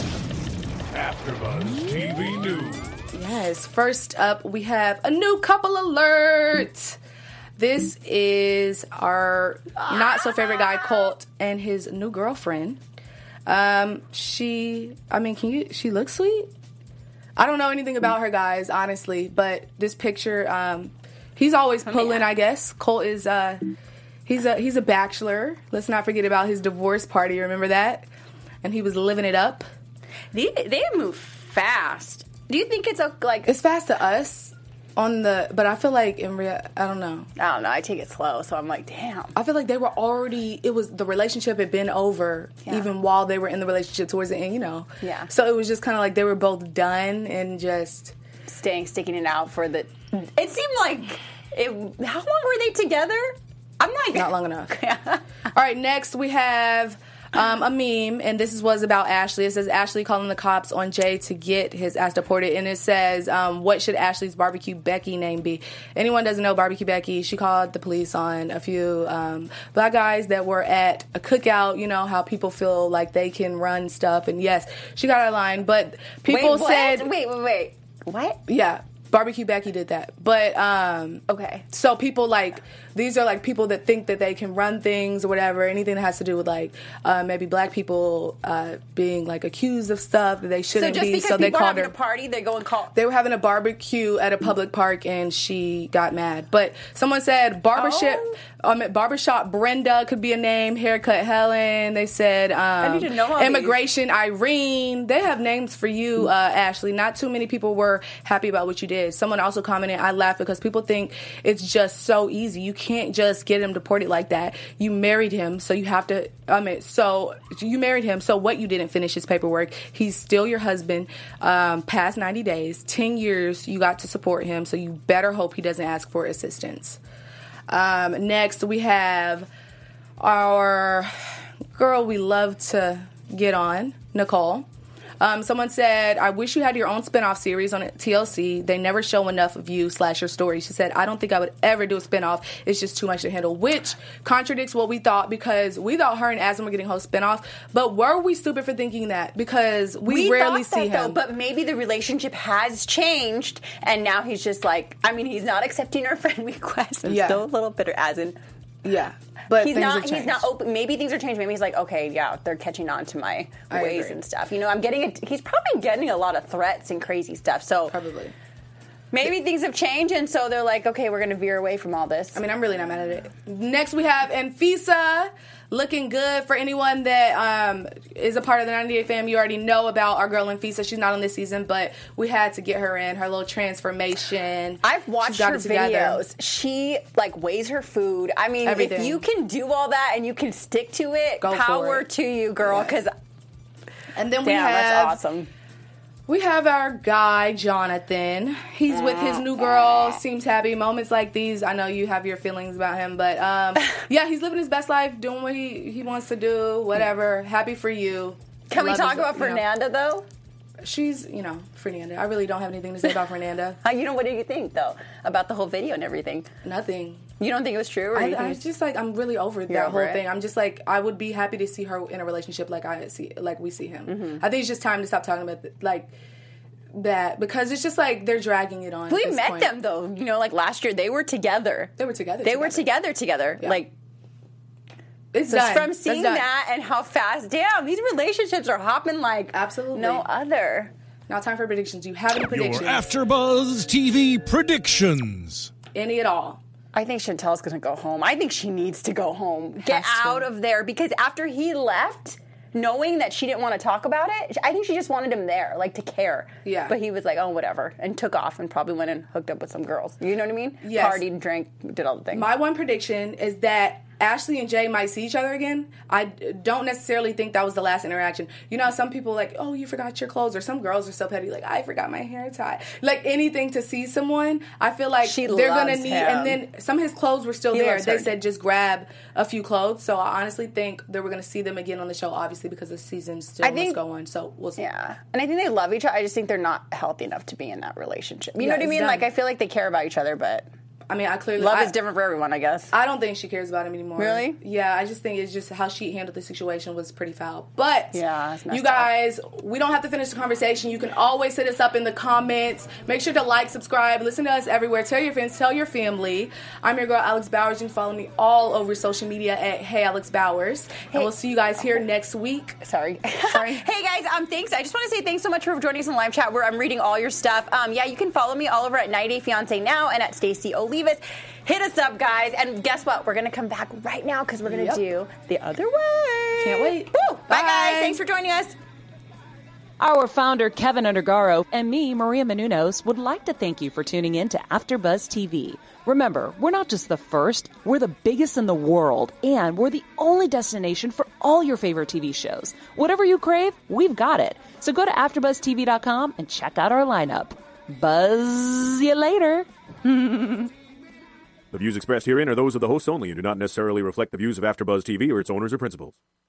F: AfterBuzz T V News.
B: Yes, first up, we have a new couple alert. This is our not so favorite guy, Colt, and his new girlfriend. Um, she, I mean, can you? She looks sweet. I don't know anything about her, guys, honestly, but this picture, um, he's always pulling, I guess. Colt is, uh, he's a he's a bachelor. Let's not forget about his divorce party. Remember that? And he was living it up.
D: They, they move fast. Do you think it's a, like,
B: It's fast to us on the, but I feel like in real, I don't know.
D: I don't know, I take it slow, so I'm like, damn.
B: I feel like they were already, it was, the relationship had been over
D: Yeah.
B: even while they were in the relationship towards the end, you know?
D: Yeah.
B: So it was just kind of like they were both done and just,
D: Staying, sticking it out for the, it seemed like, it. How long were they together? I'm like,
B: not long enough.
D: Yeah.
B: All right, next we have um, a meme, and this is, was about Ashley. It says, Ashley calling the cops on Jay to get his ass deported, and it says, um, what should Ashley's Barbecue Becky name be? Anyone doesn't know Barbecue Becky, she called the police on a few um, black guys that were at a cookout, you know, how people feel like they can run stuff, and yes, she got out of line, but people
D: wait, what?
B: said...
D: Wait, wait, wait. What?
B: Yeah, Barbecue Becky did that. But, um...
D: Okay.
B: So people, like, these are, like, people that think that they can run things or whatever, anything that has to do with, like, uh, maybe black people uh, being, like, accused of stuff that they
D: So
B: shouldn't
D: just
B: be.
D: because
B: So they
D: people are
B: called
D: having
B: her...
D: a party, they go and call...
B: They were having a barbecue at a public park, and she got mad. But someone said barbershop,
D: Oh.
B: um, barbershop Brenda could be a name. Haircut Helen. They said um,
D: need to know all
B: immigration Irene. They have names for you, uh, Ashley. Not too many people were happy about what you did. Someone also commented, I laugh because people think it's just so easy. You can't just get him deported like that. You married him, so you have to. I mean, so you married him. So what? You didn't finish his paperwork. He's still your husband. Um, past ninety days, ten years. You got to support him. So you better hope he doesn't ask for assistance. Um, next, we have our girl we love to get on, Nicole. Um, someone said, I wish you had your own spinoff series on T L C. They never show enough of you slash your story. She said, I don't think I would ever do a spinoff. It's just too much to handle, which contradicts what we thought, because we thought her and Aslan were getting host spinoff. But were we stupid for thinking that? Because we,
D: We
B: rarely
D: thought
B: see
D: that,
B: him.
D: though, but maybe the relationship has changed, and now he's just like, I mean, he's not accepting our friend requests. I'm
B: Yeah.
D: still a little bitter, as in,
B: yeah. But
D: he's
B: things
D: not.
B: have
D: He's
B: changed.
D: not open. Maybe things are changed. Maybe he's like, okay, yeah, they're catching on to my
B: I
D: ways
B: agree.
D: and stuff. You know, I'm getting. A, he's probably getting a lot of threats and crazy stuff. So
B: Probably.
D: maybe things have changed, and so they're like, okay, we're going to veer away from all this.
B: I mean, I'm really not mad at it. Next, we have Anfisa, looking good. For anyone that um, is a part of the ninety-day fam, you already know about our girl Anfisa. She's not on this season, but we had to get her in, her little transformation.
D: I've
B: She's
D: watched
B: got
D: her
B: it together.
D: videos. She like weighs her food. I mean,
B: Everything.
D: if you can do all that and you can stick to it,
B: Go for
D: power
B: it.
D: to you, girl.
B: Yeah.
D: Because
B: And then we
D: damn,
B: have
D: that's awesome.
B: We have our guy, Jonathan. He's with his new girl, seems happy. Moments like these, I know you have your feelings about him, but um, yeah, he's living his best life, doing what he, he wants to do, whatever. Happy for you.
D: Can we
B: Love
D: talk
B: is,
D: about
B: you know,
D: Fernanda, though?
B: She's, you know, Fernanda. I really don't have anything to say about Fernanda.
D: Uh, you know, what do you think, though, about the whole video and everything?
B: Nothing.
D: You don't think it was true? Or
B: I,
D: you think
B: I
D: it's-
B: just like I'm really over
D: You're
B: that
D: over
B: whole
D: it?
B: thing. I'm just like I would be happy to see her in a relationship like I see, like we see him.
D: Mm-hmm.
B: I think it's just time to stop talking about th- like that because it's just like they're dragging it on.
D: We
B: at this
D: met
B: point.
D: them, though. You know, like last year, they were together.
B: They were together.
D: They were together together.
B: Yeah.
D: Like,
B: It's
D: just
B: done.
D: from
B: That's
D: seeing
B: done.
D: that and how fast, damn, these relationships are hopping like
B: Absolutely.
D: no other.
B: Now time for predictions. Do you have any predictions?
F: Your AfterBuzz T V predictions.
B: Any at all?
D: I think Chantel's going to go home. I think she needs to go home. Get
B: Has to.
D: out of there. Because after he left, knowing that she didn't want to talk about it, I think she just wanted him there, like to care.
B: Yeah.
D: But he was like, oh, whatever, and took off and probably went and hooked up with some girls. You know what I mean?
B: Yes.
D: Partied, drank, did all the things.
B: My one prediction is that Ashley and Jay might see each other again. I d- don't necessarily think that was the last interaction. You know, some people like, oh, you forgot your clothes, or some girls are so petty, like, I forgot my hair tie. Like anything to see someone, I feel like
D: She
B: they're gonna
D: loves
B: need.
D: him.
B: And then some of his clothes were still
D: He
B: there.
D: loves
B: They
D: her.
B: said just grab a few clothes. So I honestly think that we're gonna see them again on the show, obviously because the season still
D: I
B: must
D: think-
B: go on. So we'll see.
D: Yeah. And I think they love each other. I just think they're not healthy enough to be in that relationship. You
B: Yeah,
D: know what I
B: it's
D: mean?
B: done.
D: Like, I feel like they care about each other, but
B: I mean, I clearly
D: love
B: I,
D: is different for everyone, I guess.
B: I don't think she cares about him anymore.
D: Really?
B: Yeah, I just think it's just how she handled the situation was pretty foul. But
D: Yeah, it's messed
B: you guys, we don't have to finish the conversation. You can always hit us up in the comments. Make sure to like, subscribe, listen to us everywhere. Tell your friends, tell your family. I'm your girl, Alex Bowers. You can follow me all over social media at Hey Alex Bowers. And we'll see you guys here next week.
D: Sorry.
B: Sorry.
D: Hey guys, um, thanks. I just want to say thanks so much for joining us in the live chat where I'm reading all your stuff. Um, yeah, you can follow me all over at ninety Day Fiance Now and at Stacey Olivas. Hit us up, guys. And guess what? We're going to come back right now because we're going to
B: Yep.
D: do The Other Way.
B: Can't wait.
D: Woo! Bye,
B: Bye.
D: guys. Thanks for joining us.
C: Our founder, Kevin Undergaro, and me, Maria Menounos, would like to thank you for tuning in to AfterBuzz T V. Remember, we're not just the first, we're the biggest in the world, and we're the only destination for all your favorite T V shows. Whatever you crave, we've got it. So go to after buzz T V dot com and check out our lineup. Buzz you later.
G: The views expressed herein are those of the hosts only and do not necessarily reflect the views of AfterBuzz T V or its owners or principals.